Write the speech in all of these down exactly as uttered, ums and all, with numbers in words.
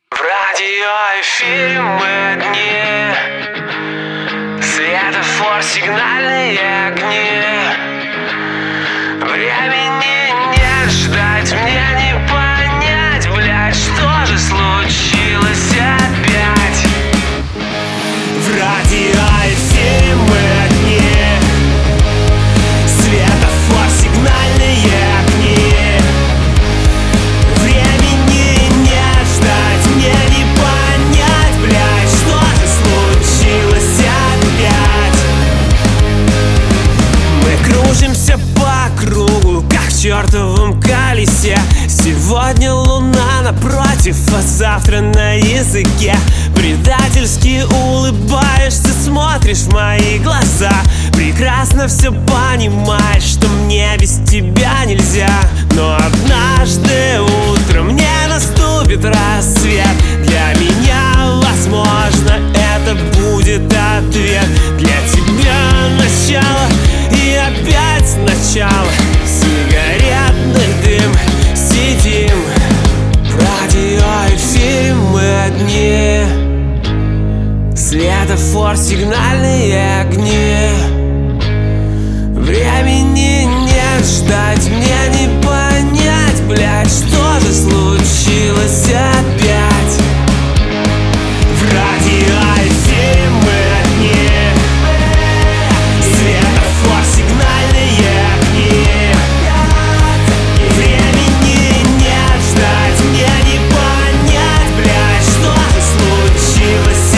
В радиоэфире мы одни, светофор, сигнальные огни. Времени нет ждать, мне не понять, блять, что же случилось опять. В радиоэфире мы одни, светофор, сигнальные огни. Времени нет ждать, мне не понять, блять, что же случилось опять. Мы кружимся по кругу, как в чертовом колесе. Сегодня луна напротив, а завтра на языке. Предательски улыбаешься, смотришь в мои глаза. Прекрасно все понимаешь, что мне без тебя нельзя. Но однажды утром мне наступит рассвет. Для меня, возможно, это будет ответ. Для тебя начало и опять начало. Сигаретный дым, сидим в радиоэфире мы одни, светофор, сигнальные огни. Времени нет ждать, мне не понять, блять, что же случилось опять. В радиоэфире мы одни, светофор, сигнальные огни. Времени нет ждать, мне не понять, блять, что же случилось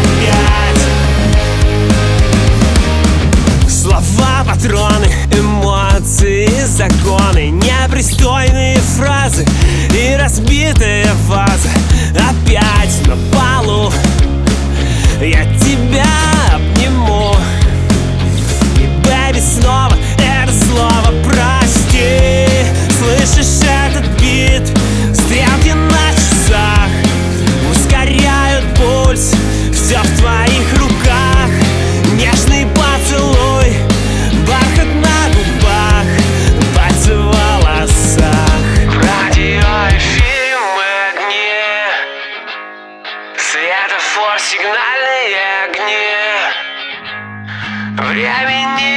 опять. Слова, патроны, эмоции, законы, непристойные фразы и разбитая ваза. Опять на полу я тебя обниму. И, бэби, снова это слово прости. Слышишь этот бит? Стрелки на часах ускоряют пульс. Все в твоих руках. Нежный поцелуй, бархат на губах, пальцы в волосах. В радиоэфире мы одни, светофор, сигнальные огни. Времени